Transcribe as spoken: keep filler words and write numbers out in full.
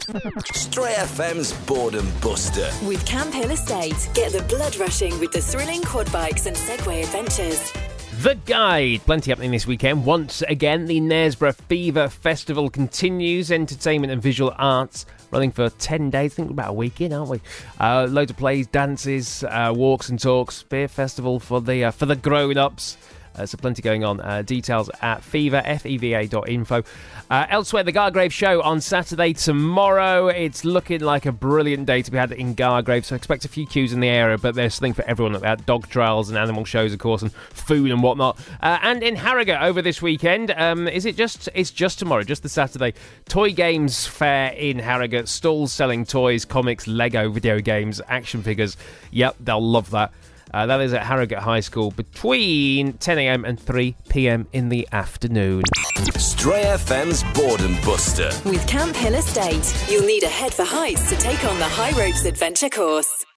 Stray F M's Boredom Buster. With Camp Hill Estate, get the blood rushing with the thrilling quad bikes and Segway adventures. The Guide. Plenty happening this weekend. Once again, the Knaresborough Fever Festival continues. Entertainment and visual arts running for ten days. I think we're about a week in, aren't we? Uh, loads of plays, dances, uh, walks and talks. Beer festival for the uh, for the grown-ups. Uh, so plenty going on. Uh, details at fever, F E V A dot info. Uh, elsewhere, the Gargrave show on Saturday tomorrow. It's looking like a brilliant day to be had in Gargrave, so expect a few queues in the area, but there's something for everyone at that. Dog trials and animal shows, of course, and food and whatnot. Uh, and in Harrogate over this weekend, um, is it just, it's just tomorrow, just the Saturday, Toy Games Fair in Harrogate. Stalls selling toys, comics, Lego, video games, action figures. Yep, they'll love that. Uh, that is at Harrogate High School between ten a.m. and three p.m. in the afternoon. Stray F M's Boredom Buster. With Camp Hill Estate, you'll need a head for heights to take on the High Ropes Adventure course.